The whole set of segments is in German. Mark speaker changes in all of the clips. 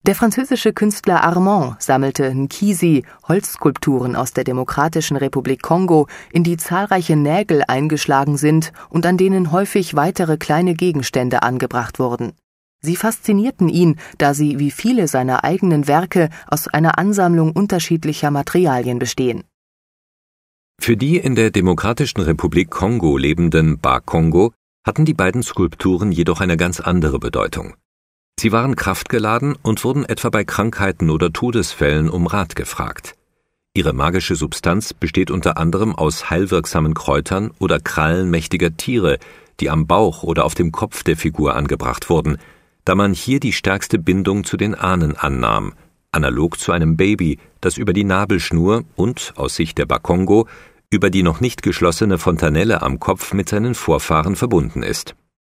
Speaker 1: Der französische Künstler Armand sammelte Nkisi, Holzskulpturen aus der Demokratischen Republik Kongo, in die zahlreiche Nägel eingeschlagen sind und an denen häufig weitere kleine Gegenstände angebracht wurden. Sie faszinierten ihn, da sie wie viele seiner eigenen Werke aus einer Ansammlung unterschiedlicher Materialien bestehen.
Speaker 2: Für die in der Demokratischen Republik Kongo lebenden Bakongo hatten die beiden Skulpturen jedoch eine ganz andere Bedeutung. Sie waren kraftgeladen und wurden etwa bei Krankheiten oder Todesfällen um Rat gefragt. Ihre magische Substanz besteht unter anderem aus heilwirksamen Kräutern oder Krallen mächtiger Tiere, die am Bauch oder auf dem Kopf der Figur angebracht wurden, da man hier die stärkste Bindung zu den Ahnen annahm, analog zu einem Baby, das über die Nabelschnur und, aus Sicht der Bakongo, über die noch nicht geschlossene Fontanelle am Kopf mit seinen Vorfahren verbunden ist.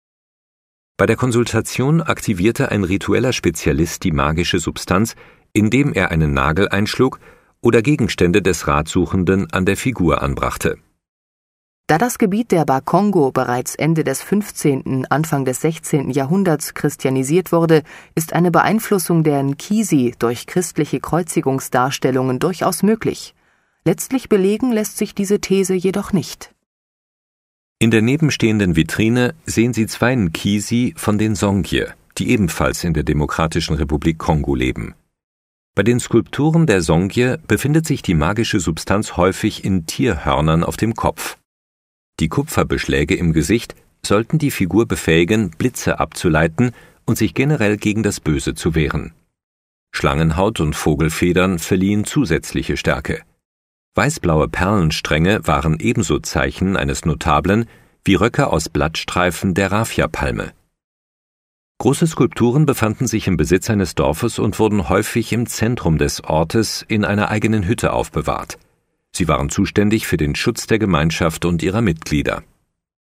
Speaker 2: Bei der Konsultation aktivierte ein ritueller Spezialist die magische Substanz, indem er einen Nagel einschlug oder Gegenstände des Ratsuchenden an der Figur anbrachte.
Speaker 1: Da das Gebiet der Bakongo bereits Ende des 15., Anfang des 16. Jahrhunderts christianisiert wurde, ist eine Beeinflussung der Nkisi durch christliche Kreuzigungsdarstellungen durchaus möglich. Letztlich belegen lässt sich diese These jedoch nicht.
Speaker 2: In der nebenstehenden Vitrine sehen Sie 2 Nkisi von den Songye, die ebenfalls in der Demokratischen Republik Kongo leben. Bei den Skulpturen der Songye befindet sich die magische Substanz häufig in Tierhörnern auf dem Kopf. Die Kupferbeschläge im Gesicht sollten die Figur befähigen, Blitze abzuleiten und sich generell gegen das Böse zu wehren. Schlangenhaut und Vogelfedern verliehen zusätzliche Stärke. Weißblaue Perlenstränge waren ebenso Zeichen eines Notablen wie Röcke aus Blattstreifen der Raffia-Palme. Große Skulpturen befanden sich im Besitz eines Dorfes und wurden häufig im Zentrum des Ortes in einer eigenen Hütte aufbewahrt. Sie waren zuständig für den Schutz der Gemeinschaft und ihrer Mitglieder.